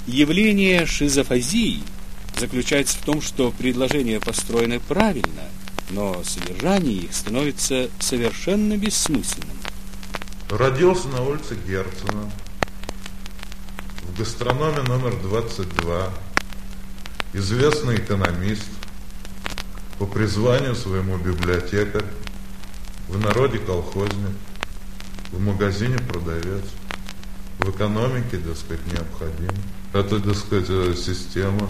Явление шизофазии заключается в том, что предложения построены правильно, но содержание их становится совершенно бессмысленным. Родился на улице Герцена, в гастрономе номер 22, известный экономист, по призванию своему библиотекарь, в народе колхозник, в магазине продавец, в экономике, так сказать, необходим. Это, так сказать, система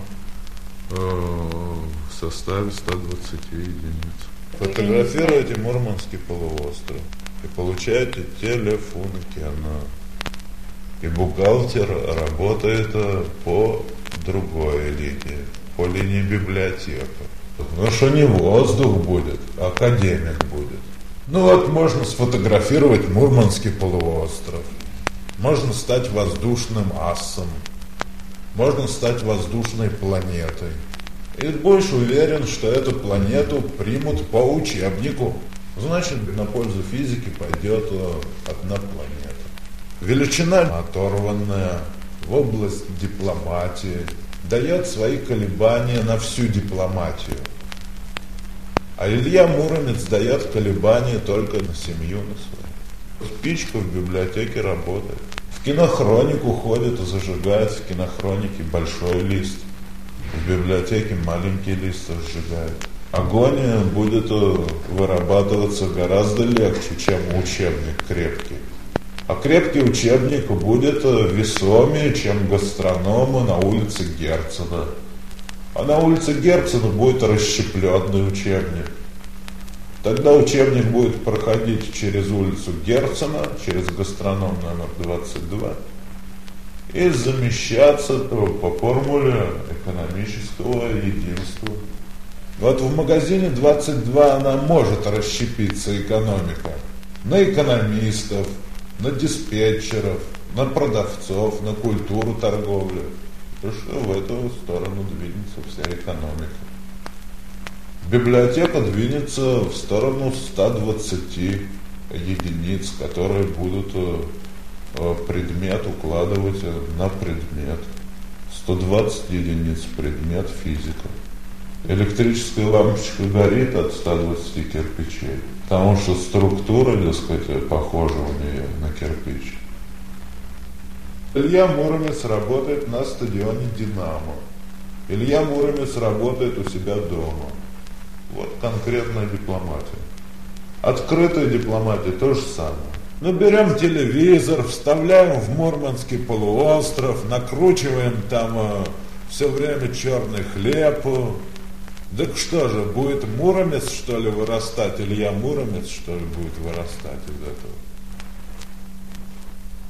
в составе 120 единиц. Фотографируете Мурманский полуостров и получаете телефункена. И бухгалтер работает по другой линии, по линии библиотека. Ну что не воздух будет, а академик будет. Ну вот можно сфотографировать Мурманский полуостров. Можно стать воздушным асом. Можно стать воздушной планетой. И будешь уверен, что эту планету примут по учебнику. Значит, на пользу физики пойдет одна планета. Величина оторванная в область дипломатии дает свои колебания на всю дипломатию. А Илья Муромец дает колебания только на семью на свою. Спичка в библиотеке работает. В кинохронику ходит и зажигает в кинохронике большой лист. В библиотеке маленький лист сжигает. Огонь будет вырабатываться гораздо легче, чем учебник крепкий. А крепкий учебник будет весомее, чем гастрономы на улице Герцена. А на улице Герцена будет расщепленный учебник. Тогда учебник будет проходить через улицу Герцена, через гастроном номер 22 и замещаться по формуле экономического единства. Вот в магазине 22 она может расщепиться, экономика, на экономистов, на диспетчеров, на продавцов, на культуру торговли. Потому что в эту сторону двинется вся экономика. Библиотека двинется в сторону 120 единиц, которые будут предмет укладывать на предмет. 120 единиц предмет физика. Электрическая лампочка горит от 120 кирпичей, потому что структура, так сказать, похожа у нее на кирпич. Илья Муромец работает на стадионе «Динамо». Илья Муромец работает у себя дома. Вот конкретная дипломатия. Открытая дипломатия то же самое. Ну, берем телевизор, вставляем в Мурманский полуостров, накручиваем там все время черный хлеб. Так что же, будет Муромец, что ли, вырастать? Илья Муромец, что ли, будет вырастать из этого?